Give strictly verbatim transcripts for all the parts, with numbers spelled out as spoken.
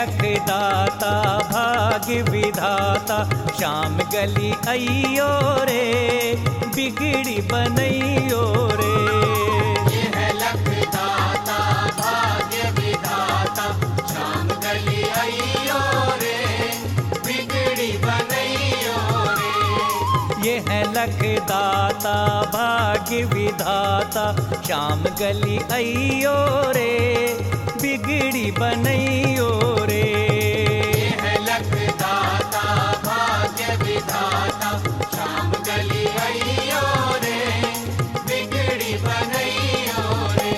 लखदाता भाग्य विधाता, श्याम गली अइयो रे, बिगड़ी बनइयो रे। ये है लखदाता भाग्य विधाता, श्याम गली अइयो रे, बिगड़ी बनइयो रे। ये है लखदाता भाग्य विधाता, श्याम गली अइयो रे, बिगड़ी बनइयो रे। ये है लखदाता भाग्य विधाता, श्याम गली अइयो रे, बिगड़ी बनइयो रे।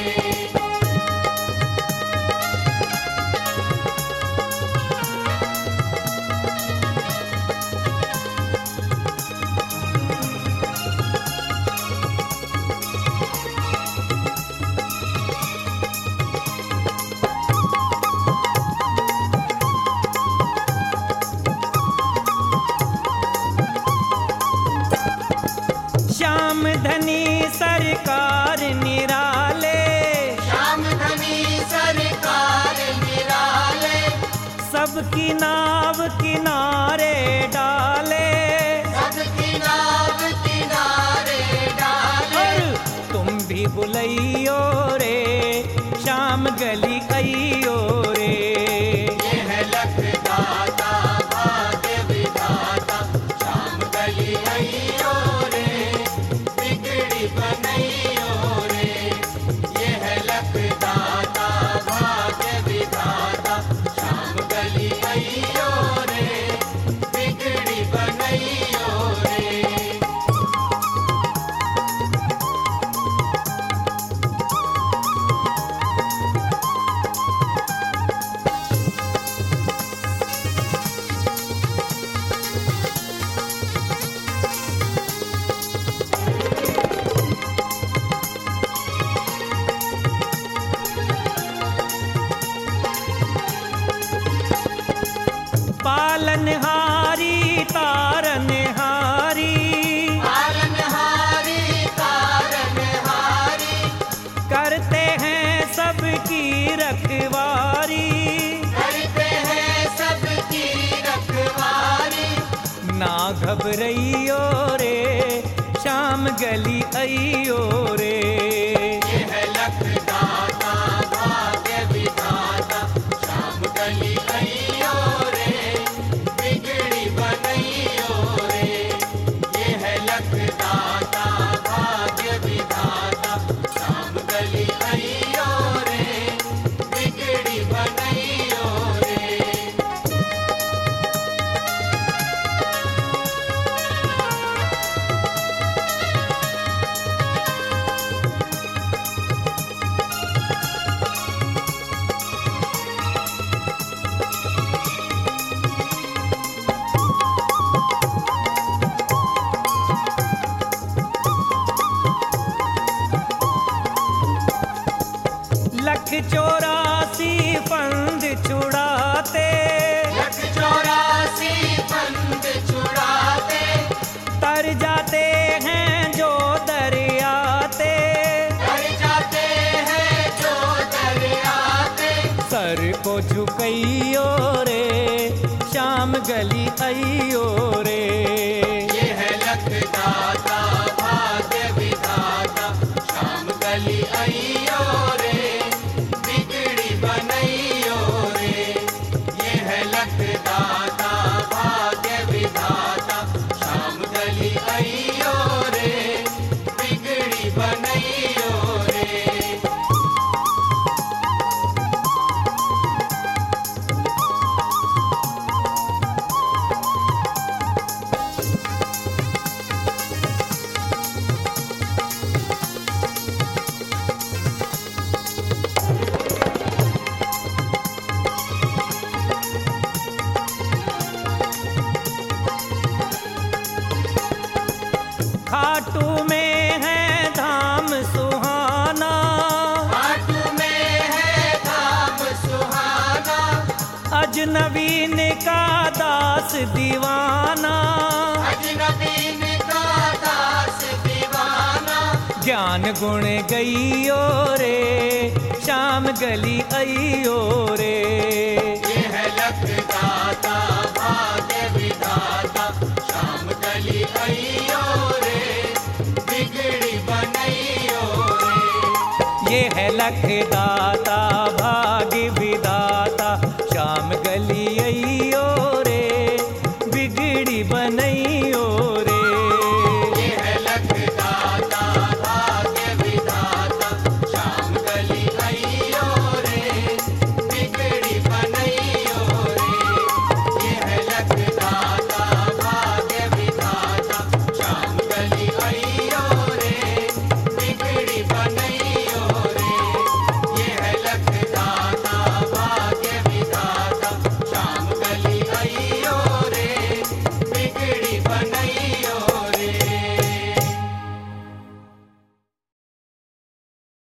श्याम धनी सरकार निराले, श्याम धनी सरकार निराले, सबकी नाव किनारे डाले। सबकी नाव किनारे डाले। और तुम भी बुलइयो रे, श्याम गली अइयो रे। ये है लखदाता भाग्य विधाता, श्याम गली अइयो रे, बिगड़ी बनइयो रे। ये है लखदाता भाग्य विधाता, श्याम गली अइयो रे, बिगड़ी बनइयो रे। पालनहारी तारनहारी, पालनहारी तारनहारी, करते हैं सबकी रखवारी। करते हैं सबकी रखवारी। ना घबराइयो रे, श्याम गली अइयो रे। ये है लखदाता भाग्य विधाता, श्याम गली अइयो रे, बिगड़ी बनइयो रे। ये है लखदाता भाग्य विधाता, श्याम गली अइयो रे, बिगड़ी बनइयो रे। लख चौरासी फंद छुड़ाते, लख चौरासी फंद छुड़ाते, तर जाते हैं जो दरियाते। कर जाते हैं जो दरियाते। सर को झुकइयो रे, श्याम गली अइयो रे। ये है लखदाता भाग्य विधाता, श्याम गली अइयो रे, बिगड़ी बनइयो रे। ये है लखदाता भाग्य विधाता, श्याम गली अइयो रे, बिगड़ी बनइयो रे। खाटू में है धाम सुहाना, खाटू में है धाम सुहाना, अजनबीन का दास दीवाना। अजनबीन का दास दीवाना। ज्ञान गुण गइयो रे, श्याम गली अइयो रे। ये है दाता भाग्य विधाता श्याम गली अइयो रे बिगड़ी बनइयो रे। ये है लख दाता भाग्य विधाता श्याम गली अइयो रे बिगड़ी बनइयो